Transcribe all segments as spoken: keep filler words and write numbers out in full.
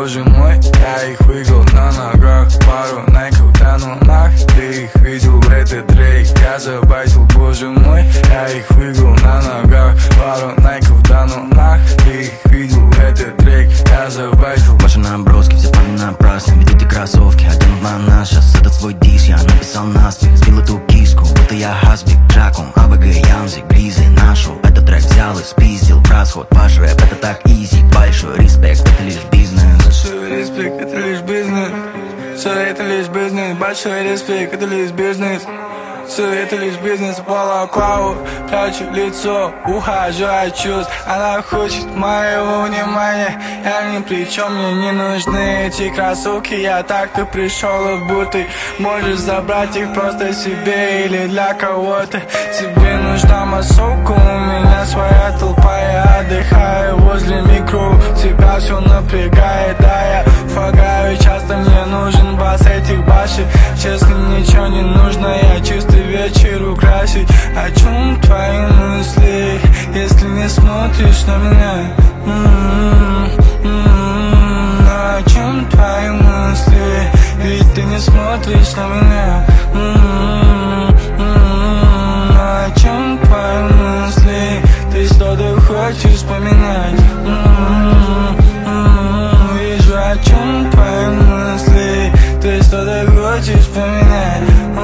боже мой. Я их видел на ногах, пару найков да ну нах. Ты их видел, это Дрейк, я забайтил, боже мой. Я их видел на ногах, пару найков да ну нах. Ты их видел, это Дрейк, я забайтил. Ваши наброски, все парни напрасны. Ведь эти кроссовки оденут на нас. Сейчас этот свой диск я написал наспех. Сбил эту киску, будто я Хасбик, Джаком, АБГ, Янзи, Гризи нашел. Этот трек взял и спиздил в расход. Ваш рэп это так изи, большой респект, это лишь бизнес. Большой респект, это лишь бизнес. Все это лишь бизнес. Большой респект, это лишь бизнес. Все это лишь бизнес, балаклаву, прячу лицо, ухожу от чувств. Она хочет моего внимания, я ни при чем, мне не нужны эти кроссовки. Я так-то пришел, и будто можешь забрать их просто себе или для кого-то. Тебе нужна массовка, у меня своя толпа, я отдыхаю возле микро. Тебя все напрягает, да, я фагаю часто, мне нужен бас этих башен. Честно, ничего не нужно, я чисто вечер украсить. О чем твои мысли, если не смотришь на меня? М-м-м, м-м-м. О чем твои мысли, ведь ты не смотришь на меня? М-м-м, м-м-м. О чем твои мысли, ты что-то хочешь поменять? М-м-м, м-м-м. Вижу, о чем твои мысли, ты что-то хочешь поменять?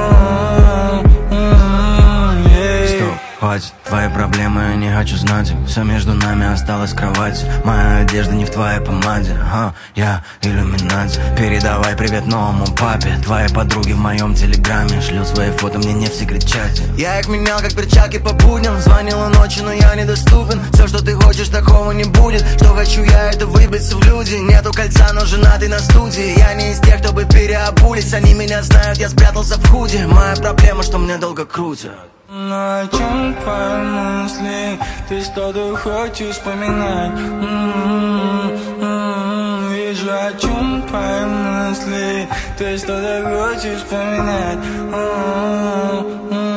Хватит, твои проблемы, я не хочу знать их. Все между нами осталось в кровати. Моя одежда не в твоей помаде, а, я иллюминати. Передавай привет новому папе. Твои подруги в моем телеграме шлют свои фото мне не в секрет-чате. Я их менял как перчатки по будням. Звонила ночью, но я недоступен. Все, что ты хочешь, такого не будет. Что хочу я, это выбиться в люди. Нету кольца, но женатый на студии. Я не из тех, кто бы переобулись. Они меня знают, я спрятался в худе. Моя проблема, что мне долго крутят. Но о чем твои мысли, ты что-то хочешь вспоминать? М-м-м, м-м-м. Вижу, о чем твои мысли, ты что-то хочешь вспоминать? М-м-м.